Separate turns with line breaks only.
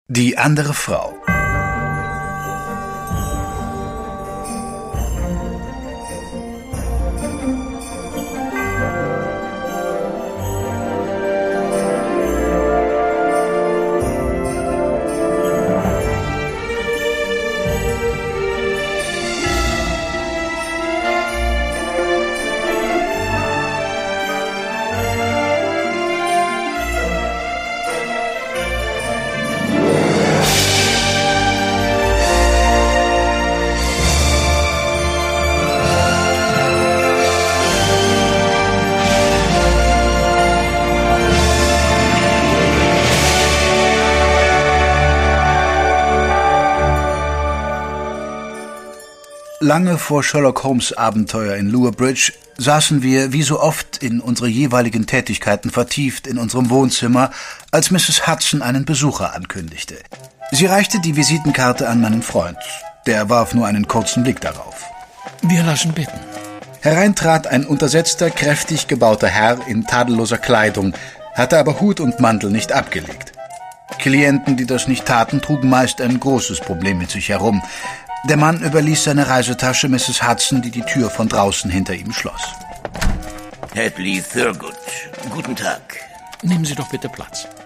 Die andere Frau. Lange vor Sherlock Holmes' Abenteuer in Lower Bridge saßen wir, wie so oft, in unsere jeweiligen Tätigkeiten vertieft in unserem Wohnzimmer, als Mrs. Hudson einen Besucher ankündigte. Sie reichte die Visitenkarte an meinen Freund. Der warf nur einen kurzen Blick darauf.
Wir lassen bitten.
Herein trat ein untersetzter, kräftig gebauter Herr in tadelloser Kleidung, hatte aber Hut und Mantel nicht abgelegt. Klienten, die das nicht taten, trugen meist ein großes Problem mit sich herum. Der Mann überließ seine Reisetasche Mrs. Hudson, die die Tür von draußen hinter ihm schloss.
Hadley Thurgood, guten Tag.
Nehmen Sie doch bitte Platz.